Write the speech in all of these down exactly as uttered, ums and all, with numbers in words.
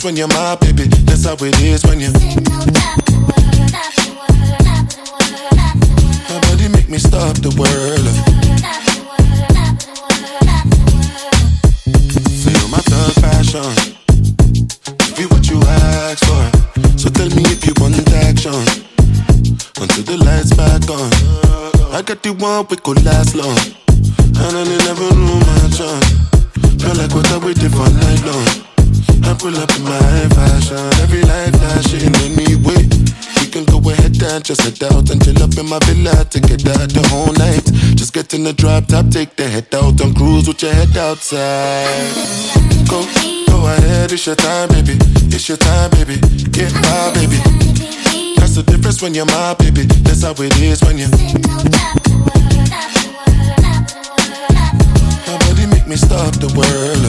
when you're my baby. That's how it is when you. My body make me stop the world. Feel my thug passion. Give you what you ask for. So tell me if you want action. Until the lights back on. I got the one we could last long. And I never knew my chance. Feel like what I waited for night long. I pull up in my fashion. Every life flashing anyway. We can go ahead and just head out and chill up in my villa to get out the whole night. Just get in the drop top, take the head out and cruise with your head outside. Go, go ahead, it's your time, baby. It's your time, baby. Get my baby. That's the difference when you're my baby. That's how it is when you. My body make me stop the world.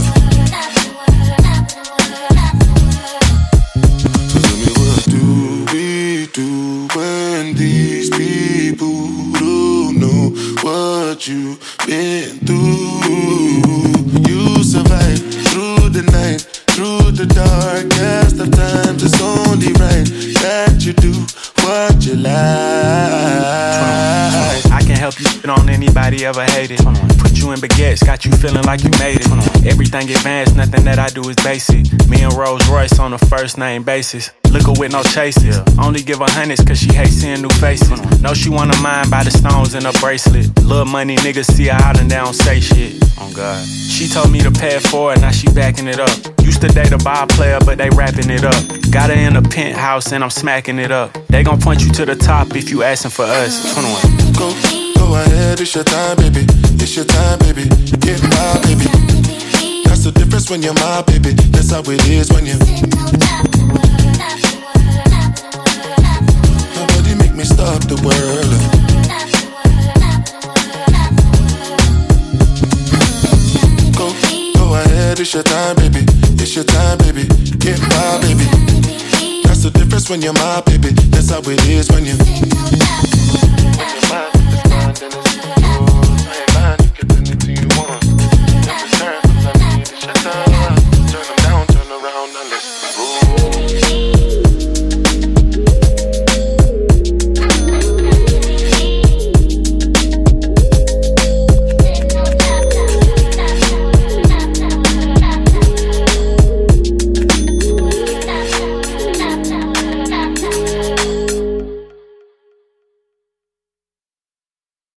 So tell me, what do we do when these people don't know what you've been through? You survive through the night, through the darkest of times. It's only right that you do what you like. I can help you fit on anybody ever hated. Put you in baguettes, got you feeling like you made it. Everything advanced, nothing that I do is basic. Me and Rolls Royce on a first name basis. Liquor with no chases. Only give her hundreds cause she hates seeing new faces. Know she wanna mind by the stones in her bracelet. Little money niggas see her out and they don't say shit. Oh God. She told me to pay it forward, now she backing it up. Used to date a ball player, but they wrapping it up. Got her in a penthouse and I'm smacking it up. They gon' point you to the top if you asking for us. twenty-one. Go, go ahead, it's your time, baby. It's your time, baby. Get my baby. That's the difference when you're my baby. That's how it is when you. My body make me stop the world. Go, go ahead, it's your time, baby. It's your time, baby. Get my baby. That's the difference when you're my baby. That's how it is when you. When you're mine, it's mine, then it's